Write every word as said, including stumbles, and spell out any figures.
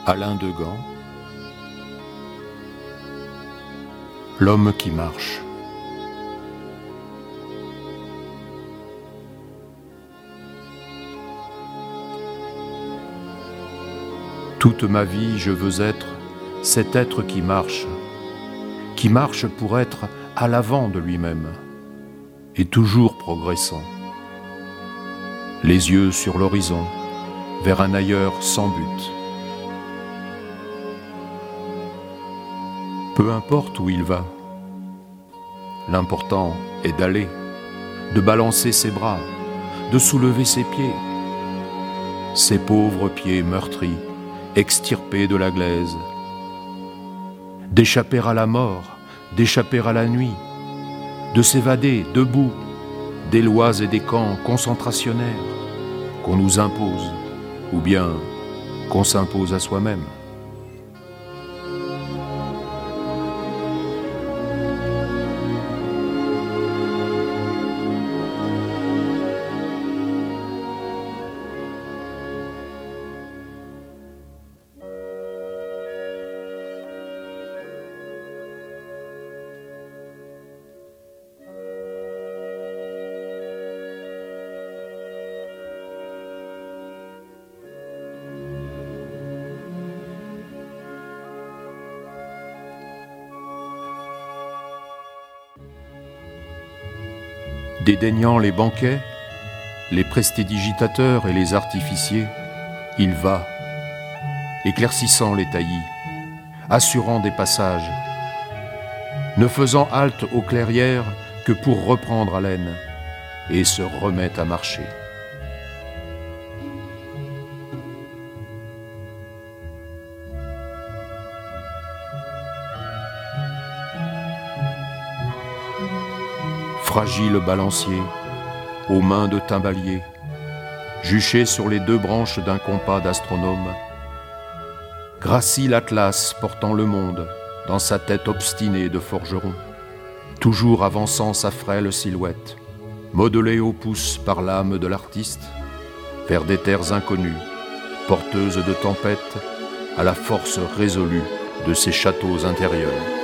Alain Degan. L'homme qui marche. Toute ma vie, je veux être cet être qui marche, qui marche pour être à l'avant de lui-même et toujours progressant. Les yeux sur l'horizon, vers un ailleurs sans but. Peu importe où il va, l'important est d'aller, de balancer ses bras, de soulever ses pieds, ses pauvres pieds meurtris, extirpés de la glaise, d'échapper à la mort, d'échapper à la nuit, de s'évader debout des lois et des camps concentrationnaires qu'on nous impose, ou bien qu'on s'impose à soi-même. Dédaignant les banquets, les prestidigitateurs et les artificiers, il va, éclaircissant les taillis, assurant des passages, ne faisant halte aux clairières que pour reprendre haleine et se remet à marcher. Fragile balancier, aux mains de timbalier, juché sur les deux branches d'un compas d'astronome, gracie l'Atlas portant le monde dans sa tête obstinée de forgeron, toujours avançant sa frêle silhouette, modelée au pouce par l'âme de l'artiste, vers des terres inconnues, porteuses de tempêtes, à la force résolue de ses châteaux intérieurs.